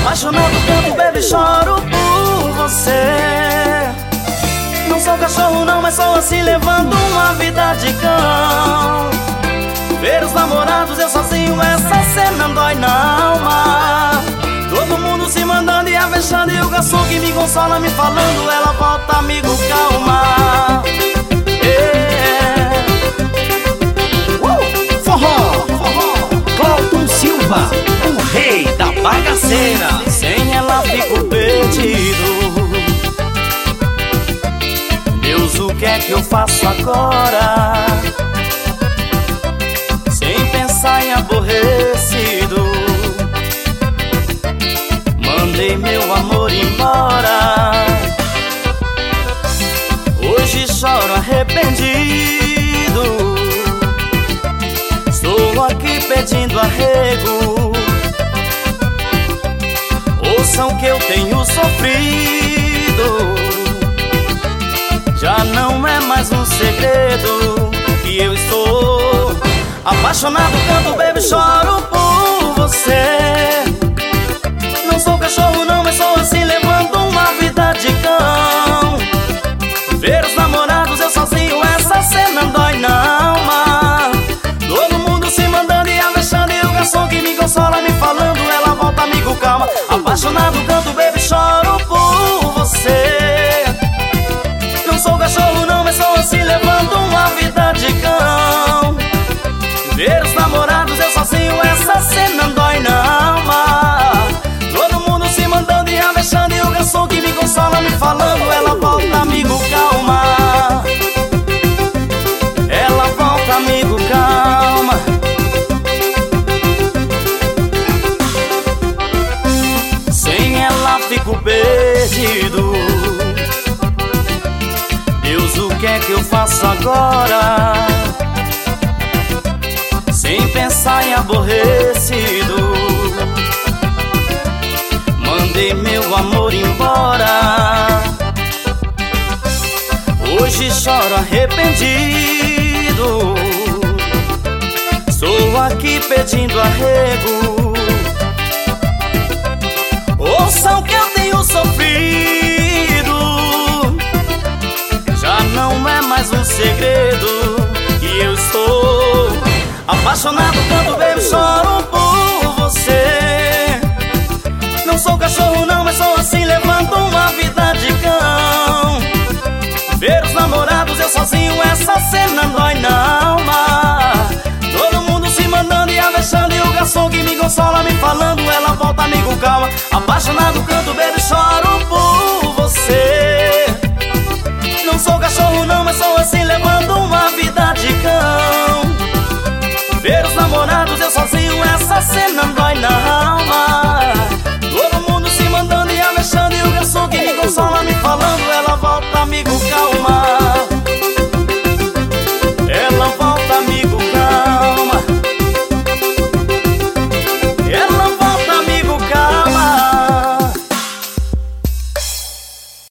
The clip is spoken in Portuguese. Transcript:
Apaixonado, canto, bebo e choro por você. Não sou cachorro não, mas sou assim, levando uma vida de cão. Ver os namorados, eu sozinho, essa cena dói na alma. Todo mundo se mandando e avexando, e o garçom que me consola me falando: ela volta, amigo, calma. Forró, Cláudio Silva, o rei da bagaceira. Sem ela fico perdido. Deus, o que é que eu faço agora? Sem pensar em aborrecido, mandei meu amor embora. Hoje choro arrependido. Estou aqui pedindo arrego. Ouçam que eu tenho sofrido. Já não é mais um segredo que eu estou apaixonado, canto, bebo e choro por você. Não sou cachorro não, mas sou assim, levando uma vida de cão. Ver os namorados, eu sozinho, essa cena dói na alma. Todo mundo se mandando e avexando, e o garçom que me consola me falando: ela volta, amigo, calma. Apaixonado, canto, bebo e choro por você. Não sou cachorro não, mas sou assim, levando uma vida de cão. Ver os namorados, eu sozinho, essa cena dói na alma. Todo mundo se mandando e avexando, e o garçom que me consola me falando: ela volta, amigo, calma. Ela volta, amigo, calma. Sem ela fico perdido. Deus, o que é que eu faço agora? Sem pensar em aborrecido, mandei meu amor embora. Hoje choro arrependido. Estou aqui pedindo arrego. Ouçam que eu tenho sofrido. Já não é mais um segredo que eu estou apaixonado, canto, bebo e choro por você. Não sou cachorro não, mas sou assim, levando uma vida de cão. Ver os namorados, eu sozinho, essa cena dói na alma. Todo mundo se mandando e avexando, e o garçom que me consola me falando: ela volta, amigo, calma. Apaixonado, canto, bebo e choro por você. Não sou cachorro não, mas sou assim, levando uma vida de cão. Ver os namorados, eu sozinho, essa cena dói na alma.